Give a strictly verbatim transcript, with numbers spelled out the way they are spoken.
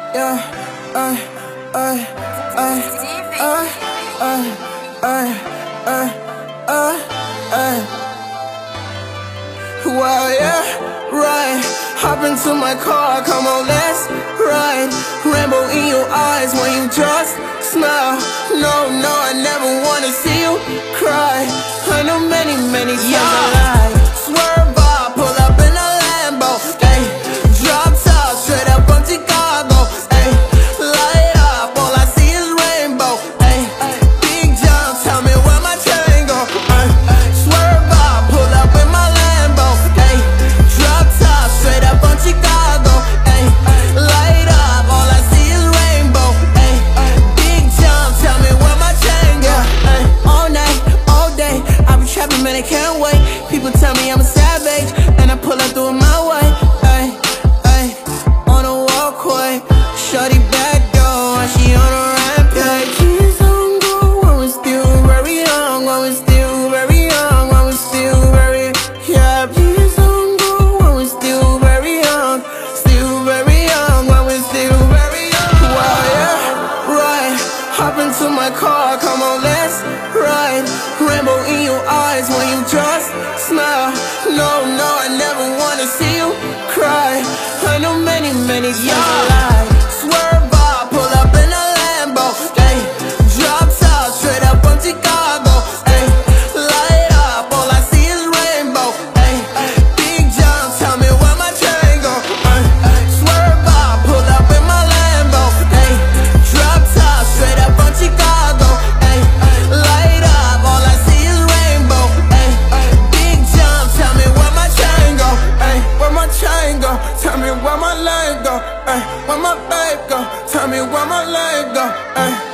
yeah, ay, ay, ay, ay, ay, ay, ay, ay, ay. Well, yeah, right. Hop into my car, come on, let's ride. Rainbow in your eyes when you just smile. No, no, I never wanna see you cry. I know many, many times I lied. Swerve up, pull up in a Lambo, ayy. Drop top, straight up from Chicago, ayy. Light up, all I see is rainbow, ayy. Big John, tell me where my chain go, ayy. Swerve up, pull up in my Lambo, ayy. Drop top, straight up from Chicago, ayy. Light up, all I see is rainbow, ayy. Big John, tell me where my chain go, ayy. All night, all day, I be trapping, man, I can't wait. People tell me I'm a savage, and I pull up through my way, ayy, ayy. On a walkway, shorty back door, she on a rampage. She's on go when we're still very young, when we're still very young, when we're still very, yeah. She's on go when we're still very young, still very young, when we're still very young. Well, yeah, right. Hop into my car, come on, let's ride. Rainbow in your eyes when you just smile. No, no, I never wanna see you cry. I know many, many times I lied. Swerve up, pull up in a Lambo, ayy. Drop top, straight up from Chicago, ayy. Light up, all I see is rainbow, ayy. Big John, tell me where my chain go, ayy. Swerve up, pull up in my Lambo, ayy. Drop top, straight up from Chicago, ayy. Light up, all I see is rainbow, ayy. Big John, tell me where my chain go, ayy. Where my chain go, tell me where my leg go, ayy. Where my babe go, tell me where my leg go, ayy.